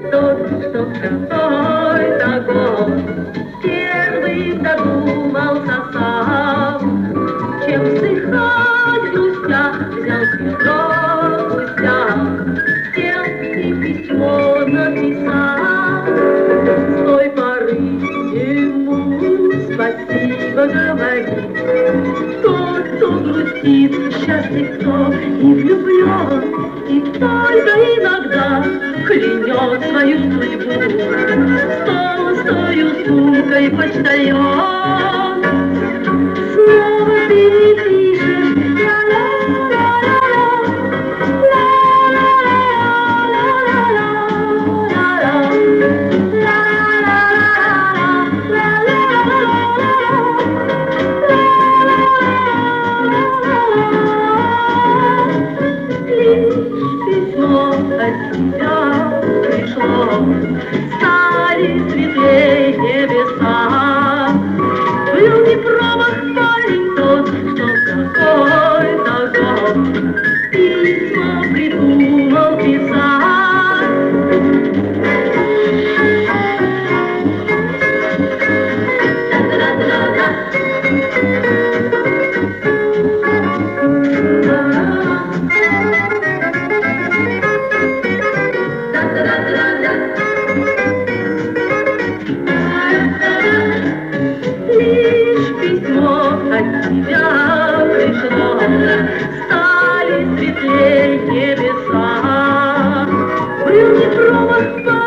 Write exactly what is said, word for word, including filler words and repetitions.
Тот, что в какой-то год первый додумался сам, чем вздыхать грустя, взял перо гуся, сел и письмо написал. С той поры ему спасибо говорит тот, кто грустит, счастлив кто и влюблен, и только иногда клянет свою судьбу с толстою сумкой почтальон. Снова перепишешь от тебя пришло, стали светлее небеса. Был не промах парень тот, что в какой-то год письма придумал писать. Лишь письмо от тебя пришло, стали светлее небеса. Был не промах.